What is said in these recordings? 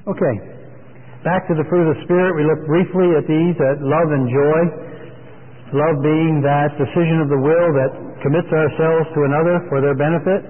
Okay, back to the fruit of the Spirit. We looked briefly at these, at love and joy. Love being that decision of the will that commits ourselves to another for their benefit.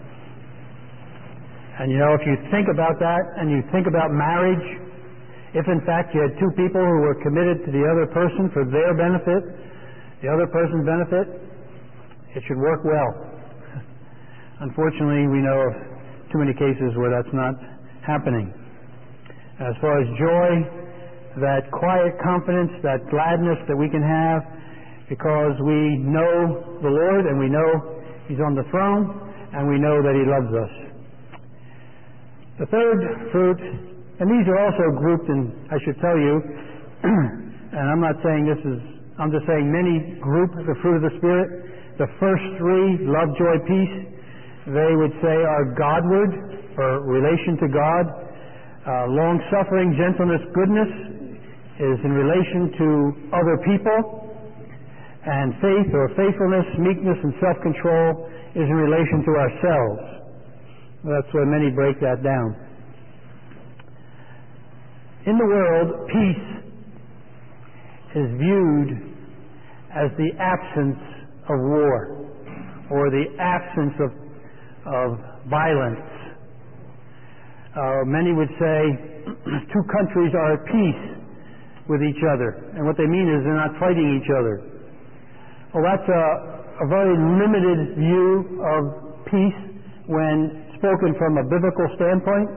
And if you think about that and you think about marriage, if in fact you had two people who were committed to the other person for their benefit, the other person's benefit, it should work well. Unfortunately, we know of too many cases where that's not happening. As far as joy, that quiet confidence, that gladness that we can have because we know the Lord and we know He's on the throne and we know that He loves us. The third fruit, and these are also grouped in, I should tell you, and I'm not saying this is, I'm just saying many group the fruit of the Spirit. The first three, love, joy, peace, they would say are Godward, or relation to God. Long-suffering, gentleness, goodness is in relation to other people. And faith or faithfulness, meekness, and self-control is in relation to ourselves. That's where many break that down. In the world, peace is viewed as the absence of war or the absence of violence. Many would say two countries are at peace with each other, and what they mean is they're not fighting each other. Well, that's a very limited view of peace when spoken from a biblical standpoint.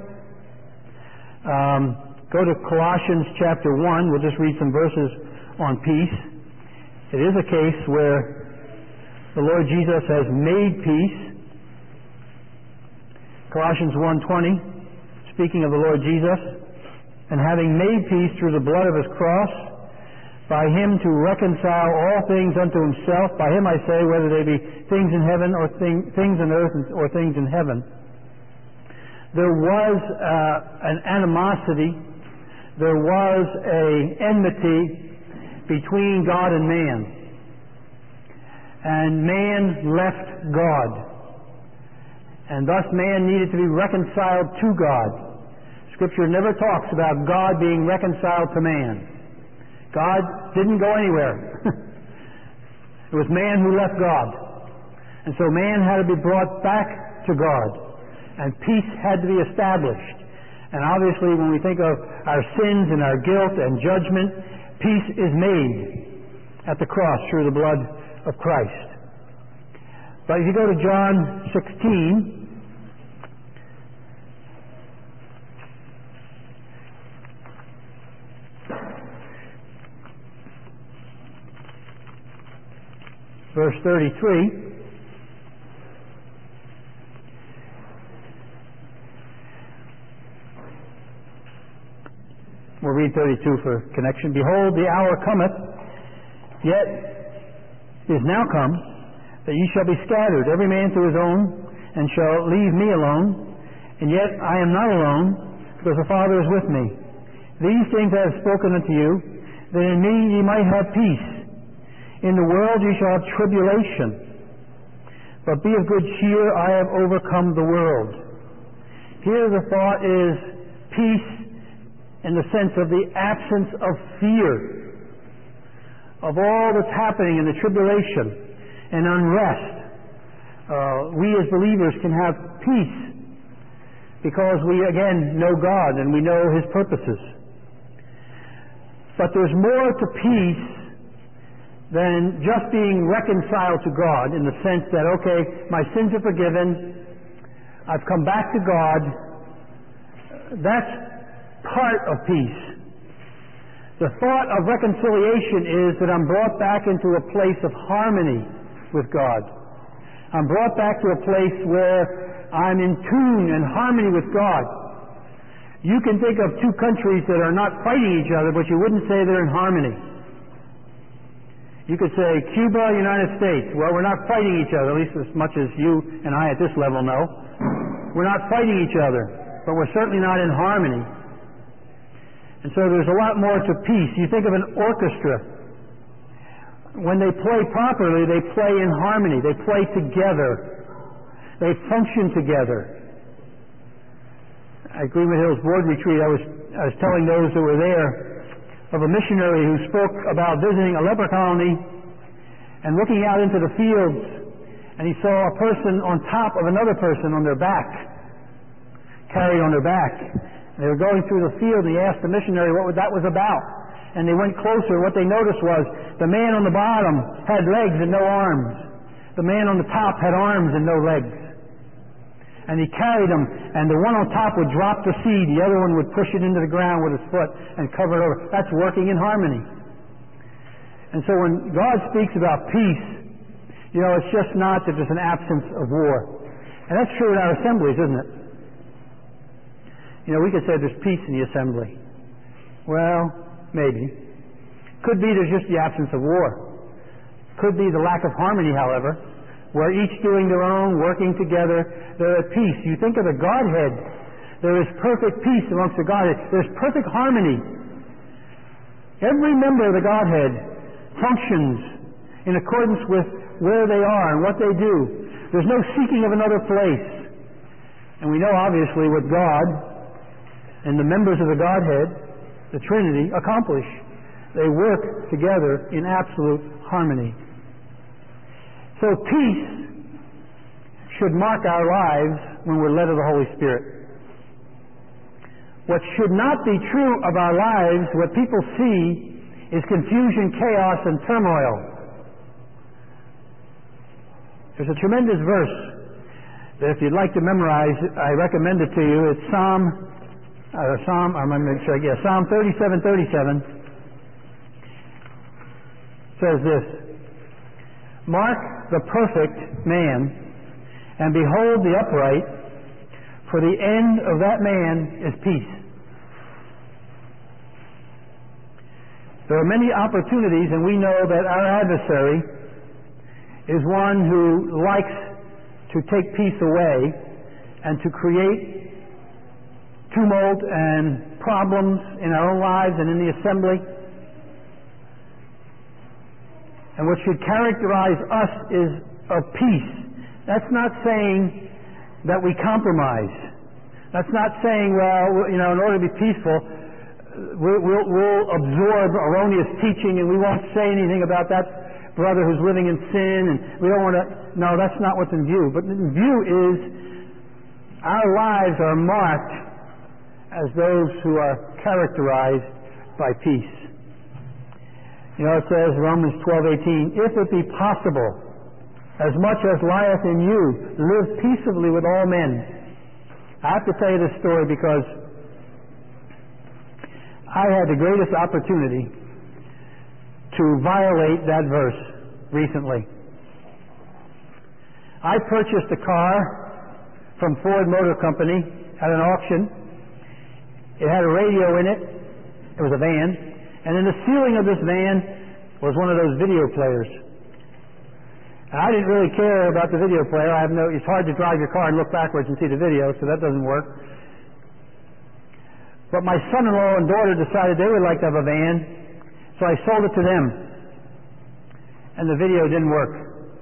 Go to Colossians chapter 1. We'll just read some verses on peace. It is a case where the Lord Jesus has made peace. Colossians 1:20, speaking of the Lord Jesus, and having made peace through the blood of His cross, by Him to reconcile all things unto Himself. By Him I say, whether they be things in heaven or things in earth or things in heaven. There was an animosity, there was an enmity between God and man. And man left God. And thus man needed to be reconciled to God. Scripture never talks about God being reconciled to man. God didn't go anywhere. It was man who left God. And so man had to be brought back to God. And peace had to be established. And obviously when we think of our sins and our guilt and judgment, peace is made at the cross through the blood of Christ. But if you go to John 16, verse 33, we'll read 32 for connection. Behold, the hour cometh, yet is now come, that ye shall be scattered, every man to his own, and shall leave me alone. And yet I am not alone, because the Father is with me. These things I have spoken unto you, that in me ye might have peace. In the world ye shall have tribulation, but be of good cheer, I have overcome the world. Here the thought is peace in the sense of the absence of fear, of all that's happening in the tribulation and unrest. We as believers can have peace because we again know God and we know His purposes. But there's more to peace than just being reconciled to God in the sense that, okay, my sins are forgiven, I've come back to God. That's part of peace. The thought of reconciliation is that I'm brought back into a place of harmony with God. I'm brought back to a place where I'm in tune and harmony with God. You can think of two countries that are not fighting each other, but you wouldn't say they're in harmony. You could say Cuba, United States. Well, we're not fighting each other, at least as much as you and I at this level know. We're not fighting each other, but we're certainly not in harmony. And so there's a lot more to peace. You think of an orchestra. When they play properly, they play in harmony. They play together. They function together. at Greenwood Hills Board Retreat, I was telling those who were there of a missionary who spoke about visiting a leper colony and looking out into the fields, and he saw a person on top of another person on their back, carried on their back. And they were going through the field, and he asked the missionary what that was about. And they went closer. What they noticed was the man on the bottom had legs and no arms. The man on the top had arms and no legs. And he carried them, and the one on top would drop the seed, the other one would push it into the ground with his foot and cover it over. That's working in harmony. And so when God speaks about peace, it's just not that there's an absence of war. And that's true in our assemblies, isn't it? We could say there's peace in the assembly. Well, maybe. Could be there's just the absence of war. Could be the lack of harmony, however, where each doing their own, working together, they're at peace. You think of the Godhead, there is perfect peace amongst the Godhead. There's perfect harmony. Every member of the Godhead functions in accordance with where they are and what they do. There's no seeking of another place. And we know obviously what God and the members of the Godhead, the Trinity, accomplish. They work together in absolute harmony. So peace should mark our lives when we're led of the Holy Spirit. What should not be true of our lives, what people see, is confusion, chaos, and turmoil. There's a tremendous verse that if you'd like to memorize, I recommend it to you. It's Psalm 37:37. Says this: "Mark the perfect man, and behold the upright, for the end of that man is peace." There are many opportunities, and we know that our adversary is one who likes to take peace away and to create tumult and problems in our own lives and in the assembly. And what should characterize us is of peace. That's not saying that we compromise. That's not saying, in order to be peaceful, we'll absorb erroneous teaching and we won't say anything about that brother who's living in sin, and we don't want to. No, that's not what's in view. But in view is our lives are marked as those who are characterized by peace. It says, Romans 12:18, "If it be possible, as much as lieth in you, live peaceably with all men." I have to tell you this story because I had the greatest opportunity to violate that verse recently. I purchased a car from Ford Motor Company at an auction. It had a radio in it. It was a van. And in the ceiling of this van was one of those video players. And I didn't really care about the video player. It's hard to drive your car and look backwards and see the video, so that doesn't work. But my son-in-law and daughter decided they would like to have a van, so I sold it to them. And the video didn't work.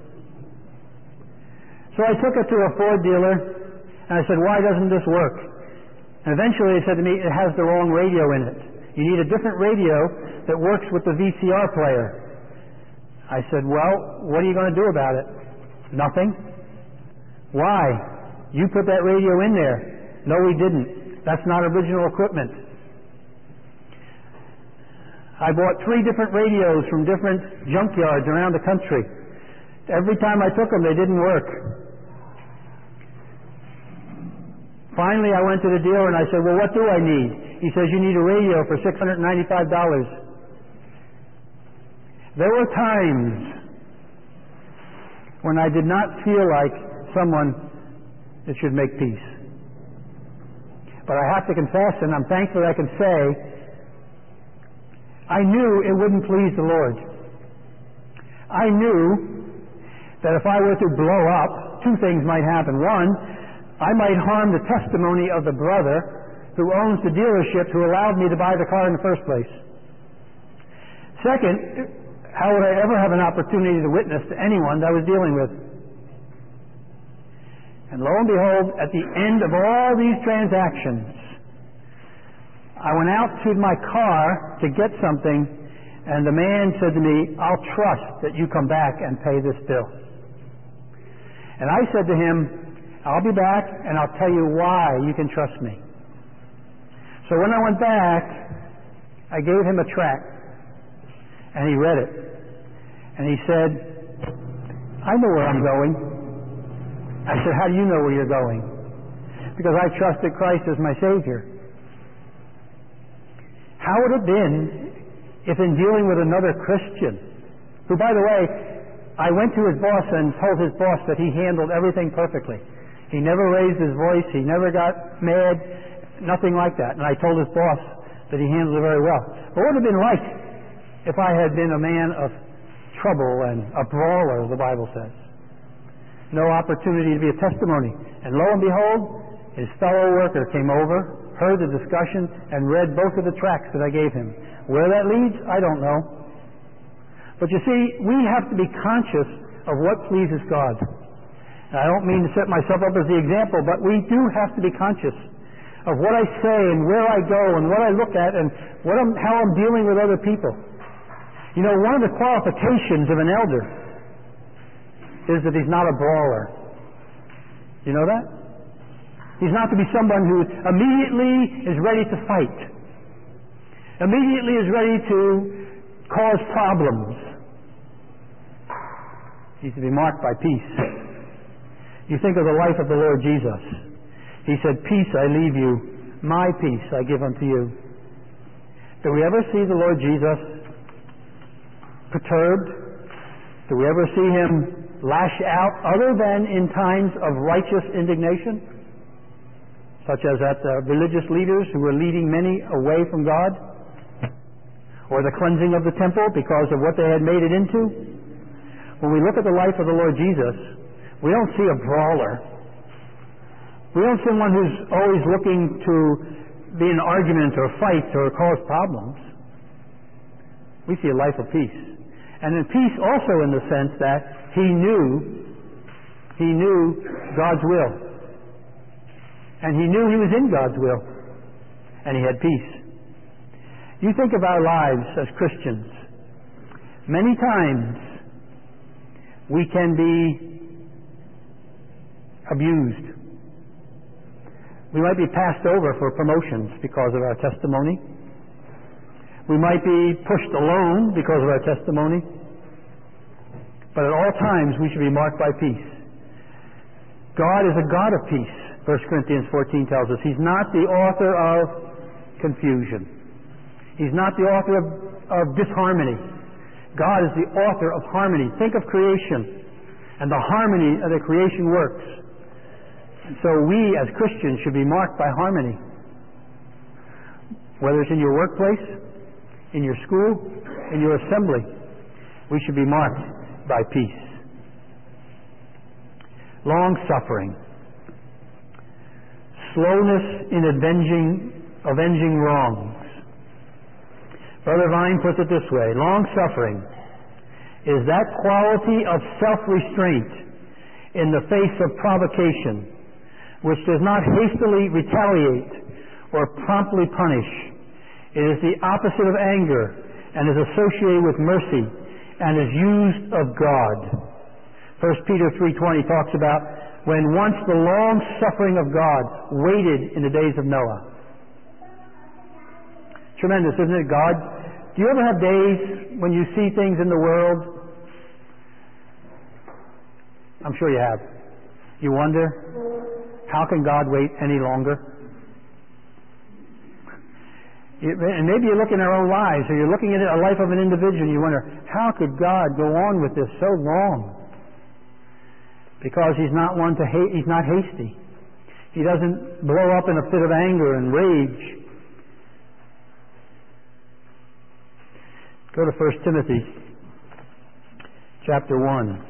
So I took it to a Ford dealer, and I said, "Why doesn't this work?" And eventually they said to me, "It has the wrong radio in it. You need a different radio that works with the VCR player." I said, "Well, what are you going to do about it?" "Nothing." "Why? You put that radio in there." "No, we didn't. That's not original equipment." I bought 3 different radios from different junkyards around the country. Every time I took them, they didn't work. Finally, I went to the dealer and I said, "Well, what do I need?" He says, "You need a radio for $695. There were times when I did not feel like someone that should make peace. But I have to confess, and I'm thankful I can say, I knew it wouldn't please the Lord. I knew that if I were to blow up, 2 things might happen. One, I might harm the testimony of the brother who owns the dealership who allowed me to buy the car in the first place. Second, how would I ever have an opportunity to witness to anyone that I was dealing with? And lo and behold, at the end of all these transactions, I went out to my car to get something, and the man said to me, "I'll trust that you come back and pay this bill." And I said to him, "I'll be back, and I'll tell you why you can trust me." So when I went back, I gave him a tract, and he read it. And he said, "I know where I'm going." I said, "How do you know where you're going?" "Because I trusted Christ as my Savior." How would it have been if in dealing with another Christian, who, by the way, I went to his boss and told his boss that he handled everything perfectly. He never raised his voice, he never got mad, nothing like that. And I told his boss that he handled it very well. But what would it have been like if I had been a man of trouble and a brawler, the Bible says? No opportunity to be a testimony. And lo and behold, his fellow worker came over, heard the discussion, and read both of the tracts that I gave him. Where that leads, I don't know. But you see, we have to be conscious of what pleases God. And I don't mean to set myself up as the example, but we do have to be conscious of what I say and where I go and what I look at and how I'm dealing with other people. You know, one of the qualifications of an elder is that he's not a brawler. You know that? He's not to be someone who immediately is ready to fight, immediately is ready to cause problems. He's to be marked by peace. You think of the life of the Lord Jesus. He said, "Peace I leave you, my peace I give unto you." Do we ever see the Lord Jesus perturbed? Do we ever see him lash out other than in times of righteous indignation? Such as at the religious leaders who were leading many away from God? Or the cleansing of the temple because of what they had made it into? When we look at the life of the Lord Jesus, we don't see a brawler. We don't see someone who's always looking to be in an argument or fight or cause problems. We see a life of peace. And in peace also in the sense that he knew God's will. And he knew he was in God's will. And he had peace. You think of our lives as Christians. Many times we can be abused. We might be passed over for promotions because of our testimony. We might be pushed alone because of our testimony. But at all times we should be marked by peace. God is a God of peace. 1 Corinthians 14 tells us he's not the author of confusion. He's not the author of disharmony. God is the author of harmony. Think of creation and the harmony of the creation works. And so we as Christians should be marked by harmony. Whether it's in your workplace, in your school, in your assembly, we should be marked by peace. Long-suffering. Slowness in avenging wrongs. Brother Vine puts it this way: long-suffering is that quality of self-restraint in the face of provocation which does not hastily retaliate or promptly punish. It is the opposite of anger and is associated with mercy and is used of God. 1 Peter 3:20 talks about when once the long-suffering of God waited in the days of Noah. Tremendous, isn't it, God? Do you ever have days when you see things in the world? I'm sure you have. You wonder, how can God wait any longer? And maybe you look in our own lives, or you're looking at a life of an individual, and you wonder, how could God go on with this so long? Because he's not one to he's not hasty. He doesn't blow up in a fit of anger and rage. Go to 1 Timothy chapter 1.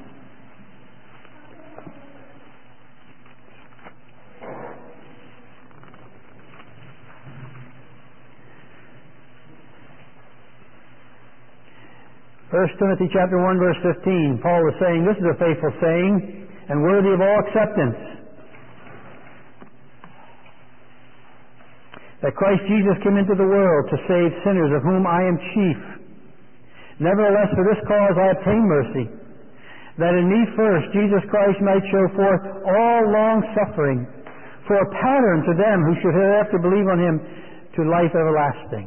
First Timothy chapter 1 verse 15, Paul was saying, this is a faithful saying and worthy of all acceptance, that Christ Jesus came into the world to save sinners, of whom I am chief. Nevertheless, for this cause I obtain mercy, that in me first Jesus Christ might show forth all long-suffering, for a pattern to them who should hereafter believe on him to life everlasting.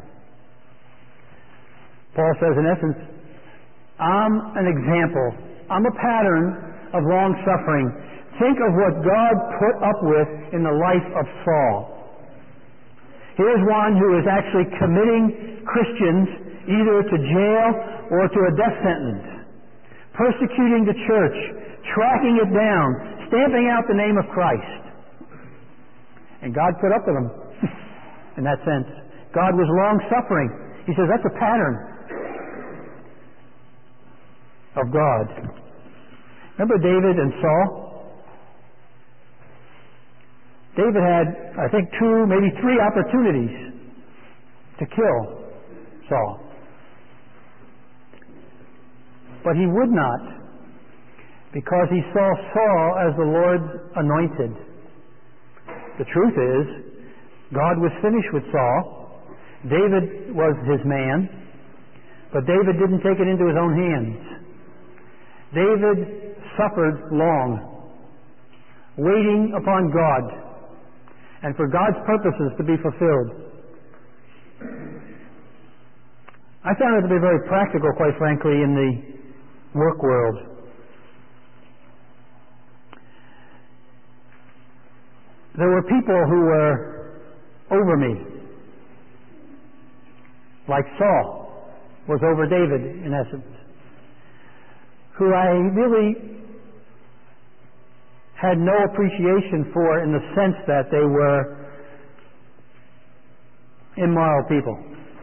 Paul says, in essence, I'm an example. I'm a pattern of long-suffering. Think of what God put up with in the life of Saul. Here's one who is actually committing Christians either to jail or to a death sentence, persecuting the church, tracking it down, stamping out the name of Christ. And God put up with him in that sense. God was long-suffering. He says that's a pattern of God. Remember David and Saul? David had, I think, 2, maybe 3 opportunities to kill Saul. But he would not, because he saw Saul as the Lord's anointed. The truth is, God was finished with Saul. David was his man, but David didn't take it into his own hands. David suffered long, waiting upon God, and for God's purposes to be fulfilled. I found it to be very practical, quite frankly, in the work world. There were people who were over me, like Saul was over David, in essence, who I really had no appreciation for, in the sense that they were immoral people.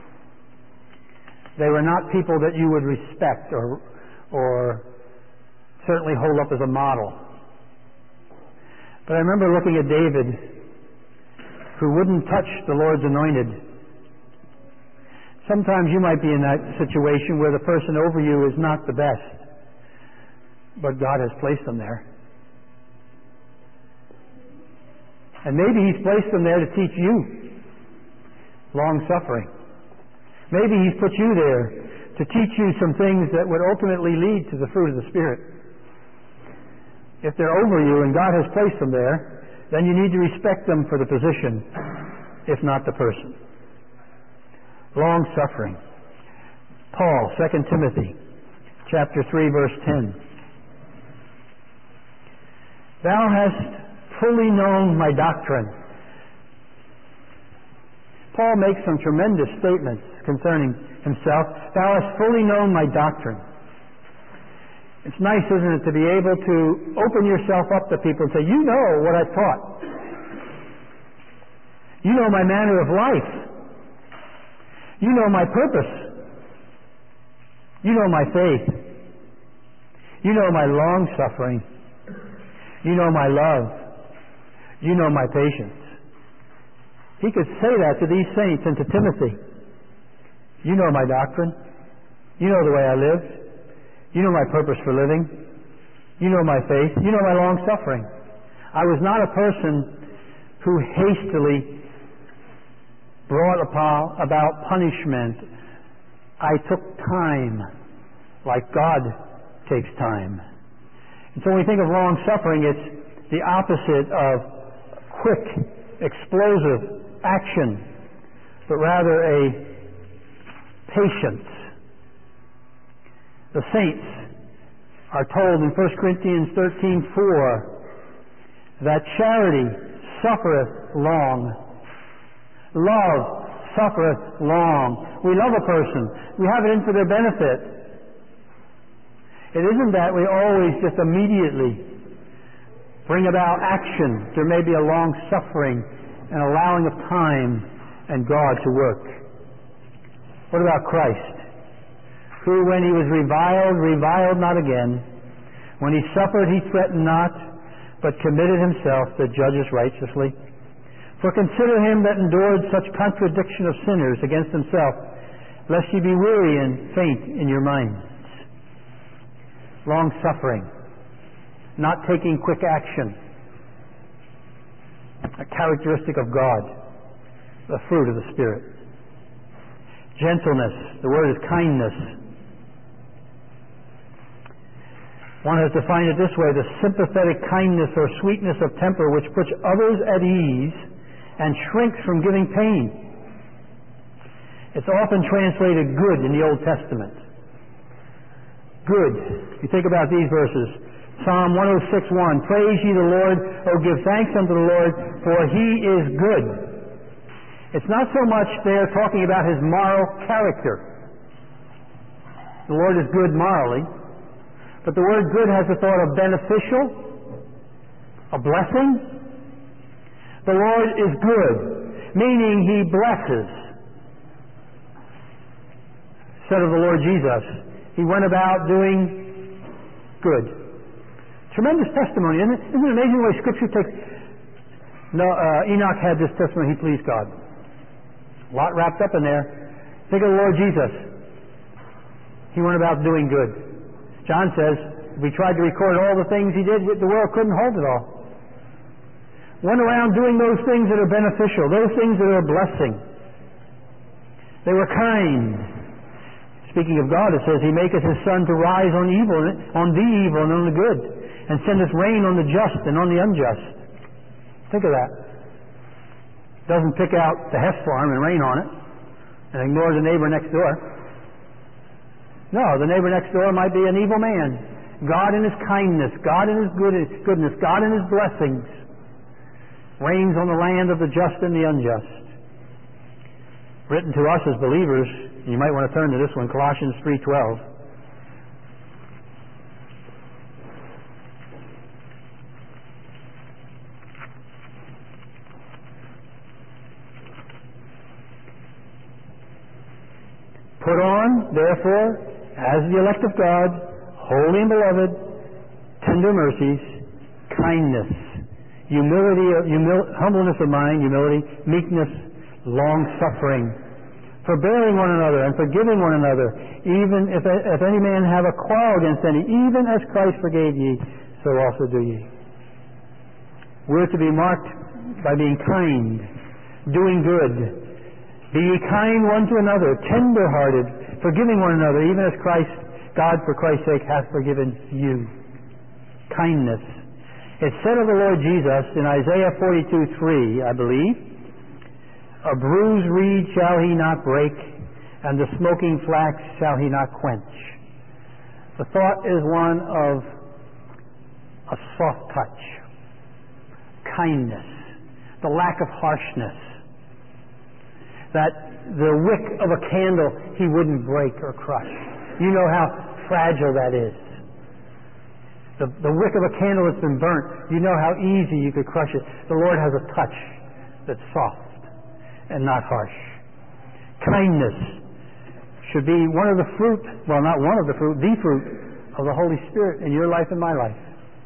They were not people that you would respect or certainly hold up as a model. But I remember looking at David, who wouldn't touch the Lord's anointed. Sometimes you might be in that situation where the person over you is not the best, but God has placed them there. And maybe He's placed them there to teach you long-suffering. Maybe He's put you there to teach you some things that would ultimately lead to the fruit of the Spirit. If they're over you and God has placed them there, then you need to respect them for the position, if not the person. Long-suffering. Paul, 2 Timothy, chapter 3, verse 10. Thou hast fully known my doctrine. Paul makes some tremendous statements concerning himself. Thou hast fully known my doctrine. It's nice, isn't it, to be able to open yourself up to people and say, you know what I've taught. You know my manner of life. You know my purpose. You know my faith. You know my long-suffering. You know my love. You know my patience. He could say that to these saints and to Timothy. You know my doctrine. You know the way I lived. You know my purpose for living. You know my faith. You know my long-suffering. I was not a person who hastily brought about punishment. I took time, like God takes time. And so when we think of long-suffering, it's the opposite of quick, explosive action, but rather a patience. The saints are told in 1 Corinthians 13:4 that charity suffereth long. Love suffereth long. We love a person. We have it in for their benefit. It isn't that we always just immediately bring about action. There may be a long suffering and allowing of time and God to work. What about Christ, who when He was reviled not again. When He suffered, He threatened not, but committed Himself that judges righteously. For consider Him that endured such contradiction of sinners against Himself, lest ye be weary and faint in your minds. Long suffering. Not taking quick action. A characteristic of God. the fruit of the Spirit. Gentleness. The word is kindness. One has defined it this way: the sympathetic kindness or sweetness of temper which puts others at ease and shrinks from giving pain. It's often translated good in the Old Testament. Good. You think about these verses. Psalm 106:1. Praise ye the Lord, O give thanks unto the Lord, for He is good. It's not so much there talking about His moral character. The Lord is good morally, but the word good has the thought of beneficial, a blessing. The Lord is good, meaning He blesses. Said of the Lord Jesus, He went about doing good. Tremendous testimony, isn't it? Isn't it amazing the way Scripture takes... Enoch had this testimony, he pleased God. A lot wrapped up in there. Think of the Lord Jesus. He went about doing good. John says, if we tried to record all the things He did, the world couldn't hold it all. Went around doing those things that are beneficial, those things that are a blessing. They were kind. Speaking of God, it says, He maketh His sun to rise on evil, on the evil and on the good, and sendeth rain on the just and on the unjust. Think of that. Doesn't pick out the Hess farm and rain on it, and ignore the neighbor next door. No, the neighbor next door might be an evil man. God in His kindness, God in His goodness, God in His blessings, reigns on the land of the just and the unjust. Written to us as believers, you might want to turn to this one, Colossians 3:12. Put on, therefore, as the elect of God, holy and beloved, tender mercies, kindness, humility, humbleness of mind, humility, meekness, long-suffering, forbearing one another and forgiving one another, even if any man have a quarrel against any, even as Christ forgave ye, so also do ye. We're to be marked by being kind, doing good. Be ye kind one to another, tender-hearted, forgiving one another, even as God for Christ's sake hath forgiven you. Kindness. It's said of the Lord Jesus in Isaiah 42:3, I believe, a bruised reed shall He not break, and the smoking flax shall He not quench. The thought is one of a soft touch, kindness, the lack of harshness, that the wick of a candle He wouldn't break or crush. You know how fragile that is. The wick of a candle that's been burnt, you know how easy you could crush it. The Lord has a touch that's soft and not harsh. Kindness should be one of the fruit, well, not one of the fruit, the fruit of the Holy Spirit in your life and my life.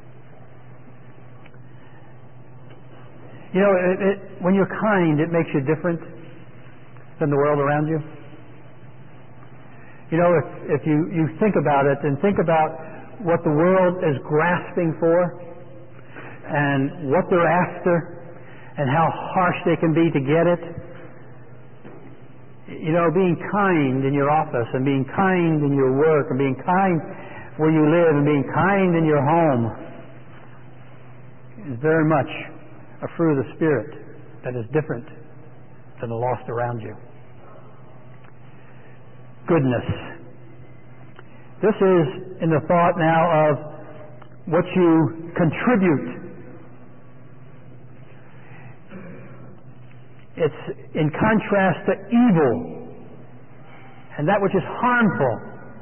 You know, when you're kind, it makes you different than the world around you. You know, if you think about it and think about what the world is grasping for and what they're after and how harsh they can be to get it. You know, being kind in your office and being kind in your work and being kind where you live and being kind in your home is very much a fruit of the Spirit that is different than the lost around you. Goodness. This is in the thought now of what you contribute. It's in contrast to evil and that which is harmful.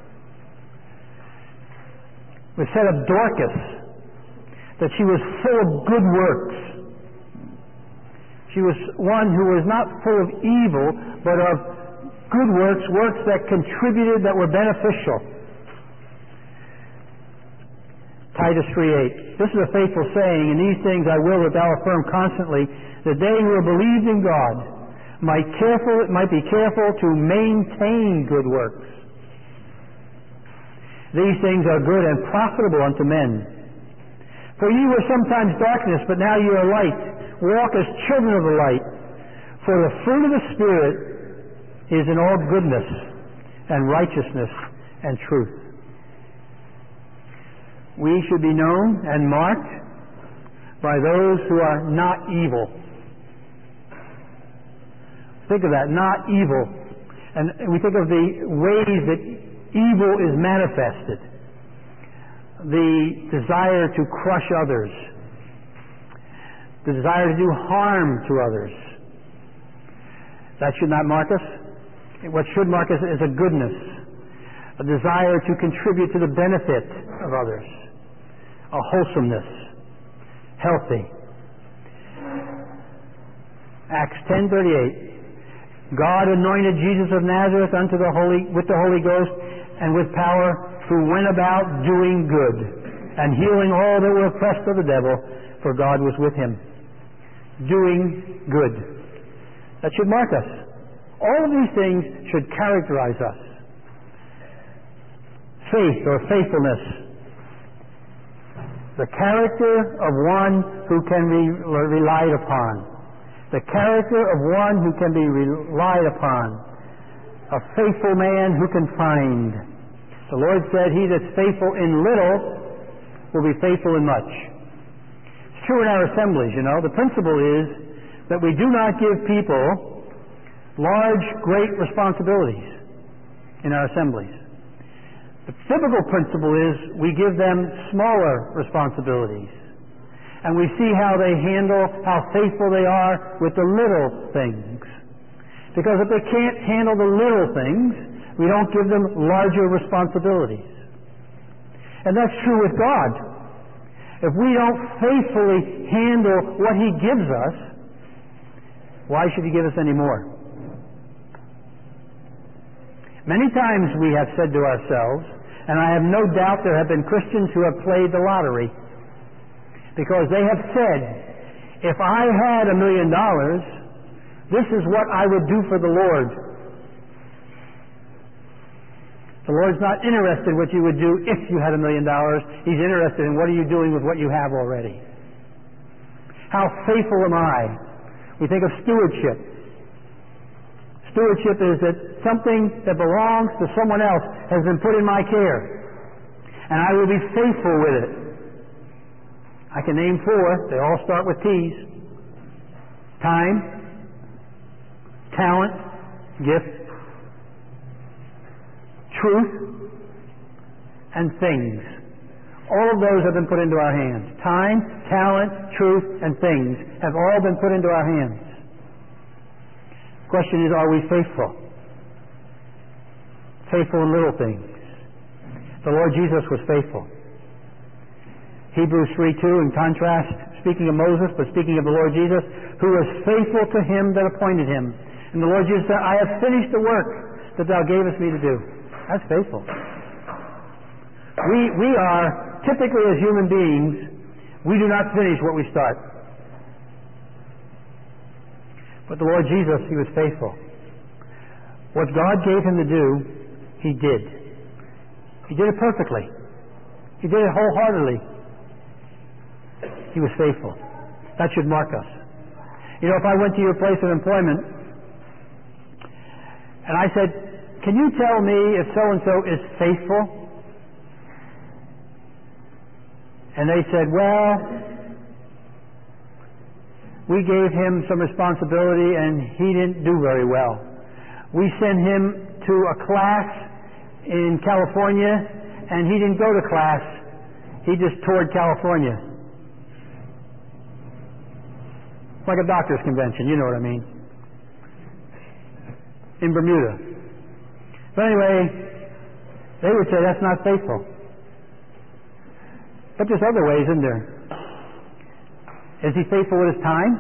We said of Dorcas that she was full of good works. She was one who was not full of evil, but of good works, works that contributed, that were beneficial. Titus 3:8. This is a faithful saying, and these things I will that thou affirm constantly, that they who have believed in God might be careful to maintain good works. These things are good and profitable unto men. For ye were sometimes darkness, but now ye are light. Walk as children of the light. For the fruit of the Spirit is in all goodness and righteousness and truth. We should be known and marked by those who are not evil. Think of that, not evil. And we think of the ways that evil is manifested. The desire to crush others. The desire to do harm to others. That should not mark us. What should mark us is a goodness. A desire to contribute to the benefit of others. A wholesomeness. Healthy. Acts 10:38. God anointed Jesus of Nazareth with the Holy Ghost and with power, who went about doing good and healing all that were oppressed of the devil, for God was with him. Doing good. That should mark us. All of these things should characterize us. Faith or faithfulness. The character of one who can be relied upon. The character of one who can be relied upon. A faithful man who can find. The Lord said, he that's faithful in little will be faithful in much. It's true in our assemblies, you know. The principle is that we do not give people large, great responsibilities in our assemblies. The biblical principle is we give them smaller responsibilities. And we see how they handle, how faithful they are with the little things. Because if they can't handle the little things, we don't give them larger responsibilities. And that's true with God. If we don't faithfully handle what He gives us, why should He give us any more? Many times we have said to ourselves, and I have no doubt there have been Christians who have played the lottery, because they have said, if I had $1 million, this is what I would do for the Lord. The Lord's not interested in what you would do if you had $1 million. He's interested in what are you doing with what you have already. How faithful am I? We think of stewardship. Stewardship is that something that belongs to someone else has been put in my care. And I will be faithful with it. I can name 4. They all start with T's. Time, talent, gift, truth, and things. All of those have been put into our hands. Time, talent, truth, and things have all been put into our hands. The question is, are we faithful? Faithful in little things. The Lord Jesus was faithful. Hebrews 3:2, in contrast, speaking of Moses, but speaking of the Lord Jesus, who was faithful to him that appointed him. And the Lord Jesus said, I have finished the work that thou gavest me to do. That's faithful. We are, typically as human beings, we do not finish what we start. But the Lord Jesus, He was faithful. What God gave Him to do, He did. He did it perfectly. He did it wholeheartedly. He was faithful. That should mark us. You know, if I went to your place of employment and I said, can you tell me if so-and-so is faithful? And they said, well, we gave him some responsibility and he didn't do very well. We sent him to a class in California and he didn't go to class. He just toured California. Like a doctor's convention, you know what I mean. In Bermuda. But anyway, they would say that's not faithful. But there's other ways, isn't there? Is he faithful with his time?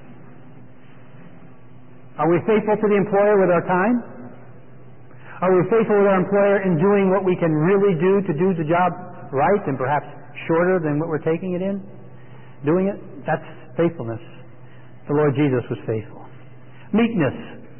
Are we faithful to the employer with our time? Are we faithful with our employer in doing what we can really do to do the job right and perhaps shorter than what we're taking it in? Doing it? That's faithfulness. The Lord Jesus was faithful. Meekness.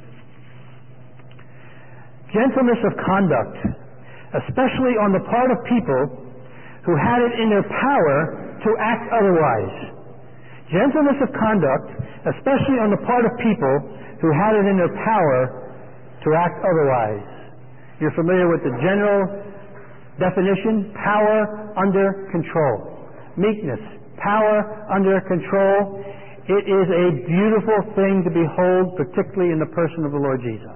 Gentleness of conduct, especially on the part of people who had it in their power to act otherwise. Gentleness of conduct, especially on the part of people who had it in their power to act otherwise. You're familiar with the general definition? Power under control. Meekness, power under control. It is a beautiful thing to behold, particularly in the person of the Lord Jesus.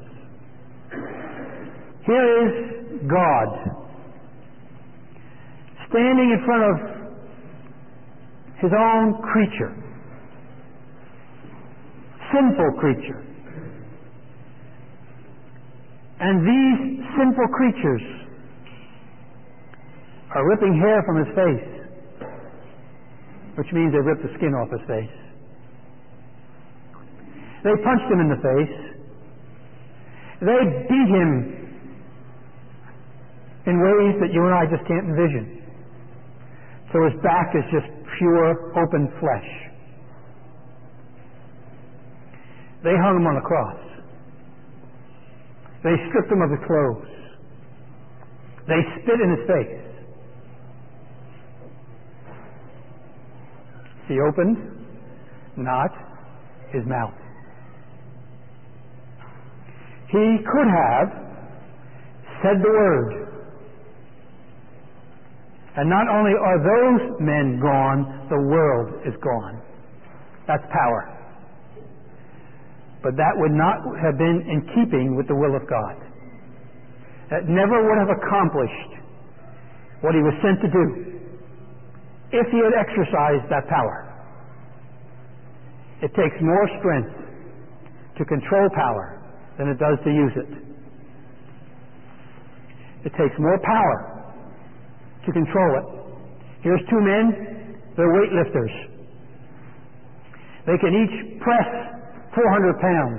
Here is God standing in front of His own creature, sinful creature. And these sinful creatures are ripping hair from His face, which means they ripped the skin off His face. They punched Him in the face. They beat Him in ways that you and I just can't envision. So His back is just pure, open flesh. They hung Him on the cross. They stripped Him of His clothes. They spit in His face. He opened not His mouth. He could have said the word. And not only are those men gone, the world is gone. That's power. But that would not have been in keeping with the will of God. That never would have accomplished what He was sent to do if He had exercised that power. It takes more strength to control power than it does to use it. It takes more power to control it. Here's two men, they're weightlifters. They can each press 400 pounds.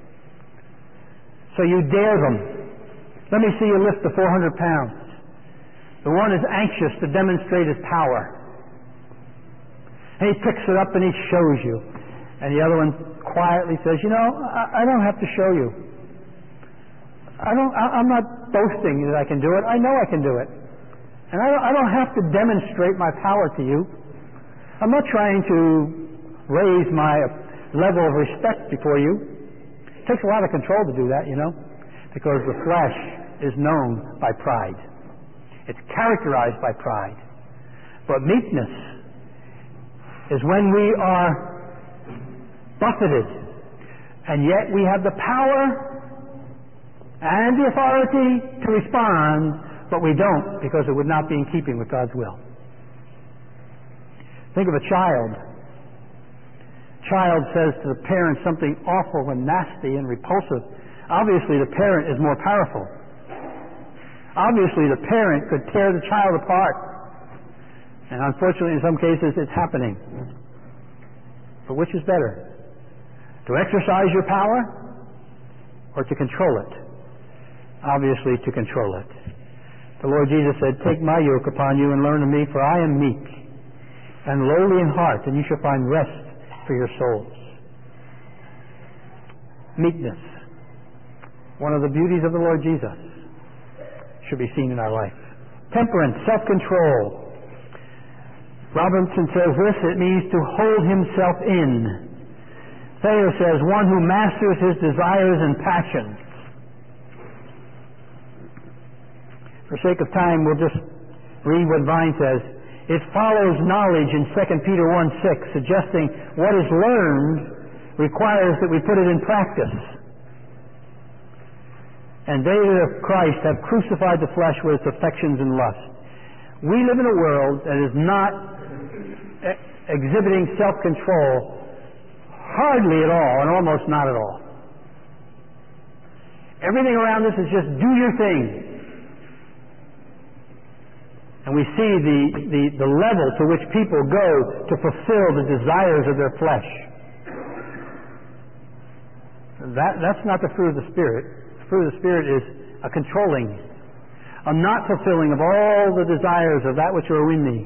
So you dare them. Let me see you lift the 400 pounds. The one is anxious to demonstrate his power. And he picks it up and he shows you. And the other one quietly says, I don't have to show you. I'm not boasting that I can do it. I know I can do it. And I don't have to demonstrate my power to you. I'm not trying to raise my level of respect before you. It takes a lot of control to do that, because the flesh is known by pride. It's characterized by pride. But meekness is when we are buffeted, and yet we have the power and the authority to respond, but we don't, because it would not be in keeping with God's will. Think of a child. Child says to the parent something awful and nasty and repulsive. Obviously the parent is more powerful. Obviously the parent could tear the child apart. And unfortunately in some cases it's happening. But which is better? To exercise your power or to control it? Obviously to control it. The Lord Jesus said, "Take my yoke upon you and learn of me, for I am meek and lowly in heart, and you shall find rest for your souls." Meekness, one of the beauties of the Lord Jesus, should be seen in our life. Temperance, self-control. Robinson says this, it means to hold himself in. Thayer says, one who masters his desires and passions. For sake of time, we'll just read what Vine says. It follows knowledge in 2 Peter 1:6, suggesting what is learned requires that we put it in practice. And they that of Christ have crucified the flesh with its affections and lusts. We live in a world that is not exhibiting self-control hardly at all, and almost not at all. Everything around us is just do your thing. And we see the level to which people go to fulfill the desires of their flesh. That's not the fruit of the Spirit. The fruit of the Spirit is a controlling, a not fulfilling of all the desires of that which are in me.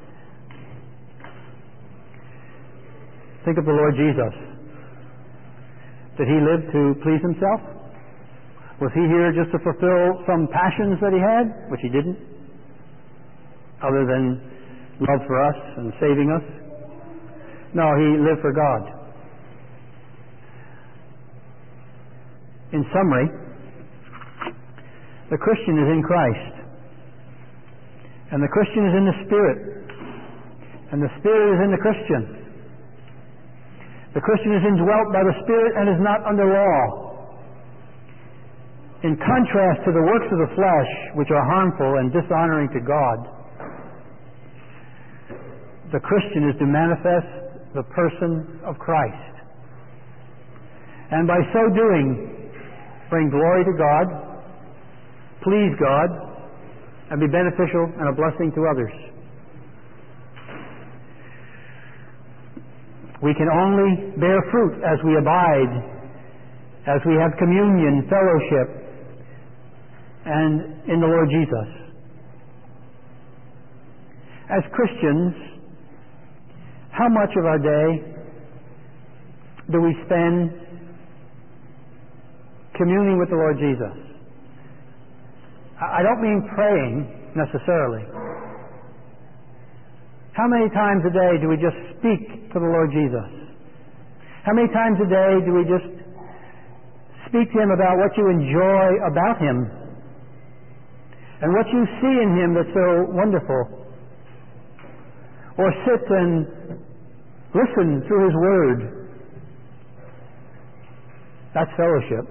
Think of the Lord Jesus. Did He live to please Himself? Was He here just to fulfill some passions that He had, which He didn't? Other than love for us and saving us? No, he lived for God. In summary, the Christian is in Christ. And the Christian is in the Spirit. And the Spirit is in the Christian. The Christian is indwelt by the Spirit and is not under law. In contrast to the works of the flesh, which are harmful and dishonoring to God, the Christian is to manifest the person of Christ. And by so doing, bring glory to God, please God, and be beneficial and a blessing to others. We can only bear fruit as we abide, as we have communion, fellowship, and in the Lord Jesus. As Christians, how much of our day do we spend communing with the Lord Jesus? I don't mean praying necessarily. How many times a day do we just speak to the Lord Jesus? How many times a day do we just speak to Him about what you enjoy about Him and what you see in Him that's so wonderful? Or sit and listen through His Word. That's fellowship.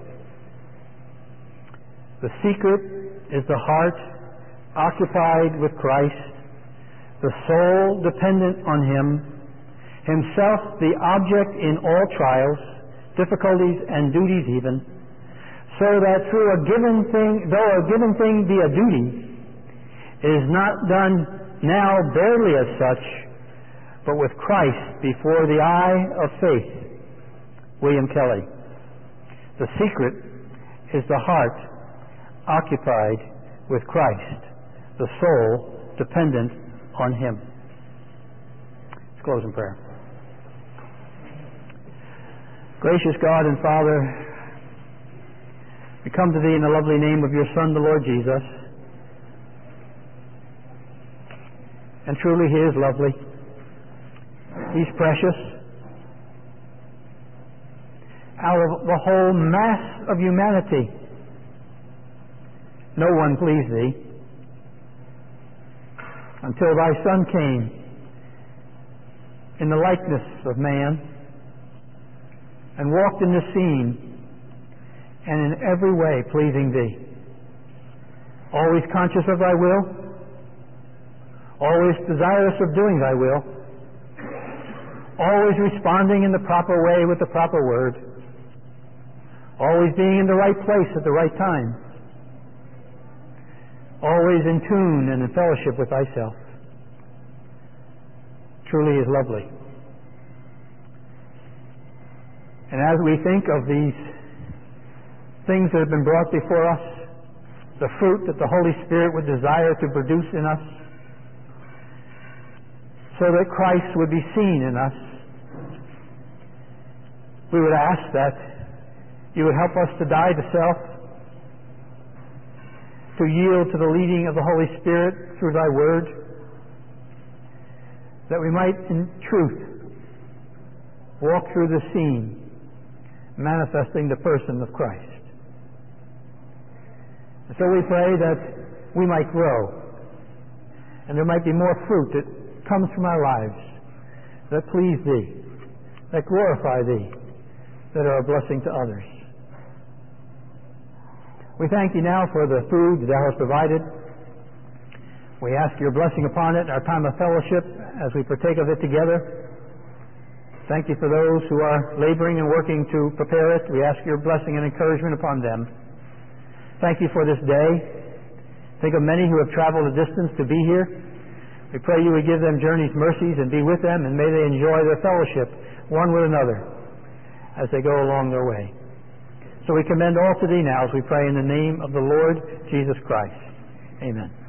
The secret is the heart occupied with Christ, the soul dependent on Him, Himself the object in all trials, difficulties and duties even, so that though a given thing be a duty, it is not done now barely as such, but with Christ before the eye of faith. William Kelly. The secret is the heart occupied with Christ, the soul dependent on Him. Let's close in prayer. Gracious God and Father, we come to Thee in the lovely name of Your Son, the Lord Jesus. And truly He is lovely. He's precious. Out of the whole mass of humanity, no one pleased Thee until Thy Son came in the likeness of man and walked in the scene and in every way pleasing Thee. Always conscious of Thy will, always desirous of doing Thy will, always responding in the proper way with the proper word, always being in the right place at the right time, always in tune and in fellowship with Thyself. Truly is lovely. And as we think of these things that have been brought before us, the fruit that the Holy Spirit would desire to produce in us, so that Christ would be seen in us, we would ask that You would help us to die to self, to yield to the leading of the Holy Spirit through Thy Word, that we might in truth walk through the scene manifesting the person of Christ. And so we pray that we might grow and there might be more fruit that comes from our lives that please Thee, that glorify Thee, that are a blessing to others. We thank Thee now for the food that Thou hast provided. We ask Your blessing upon it in our time of fellowship as we partake of it together. Thank You for those who are laboring and working to prepare it. We ask Your blessing and encouragement upon them. Thank You for this day. Think of many who have traveled a distance to be here. We pray You would give them journey's mercies and be with them, and may they enjoy their fellowship one with another as they go along their way. So we commend all to Thee now as we pray in the name of the Lord Jesus Christ. Amen.